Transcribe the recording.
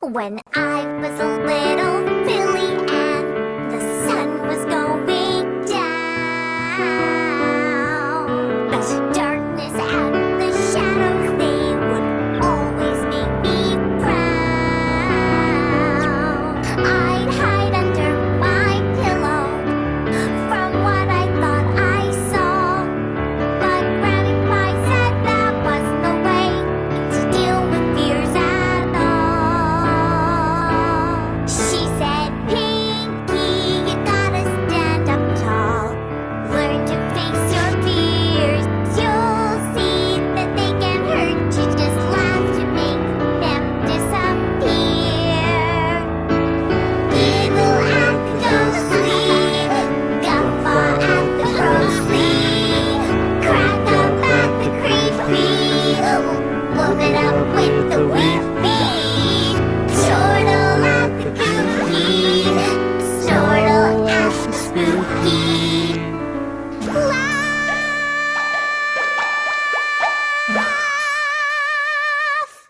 When I was a little filly and the sun was going down, but darkness and the shadows, they would always make me frown. I'd hide under my pillow from what I thought I saw, but Grandma said that was no way to deal with fears at all. She said, Pinky, you gotta stand up tall. Learn to face your fears. You'll see that they can hurt you. Just laugh to make them disappear. Giggle at the ghostly, guffaw at the grossly, crack up at the creepy, whoop it up with the weepy, chortle at the kooky, snortle at the spooky.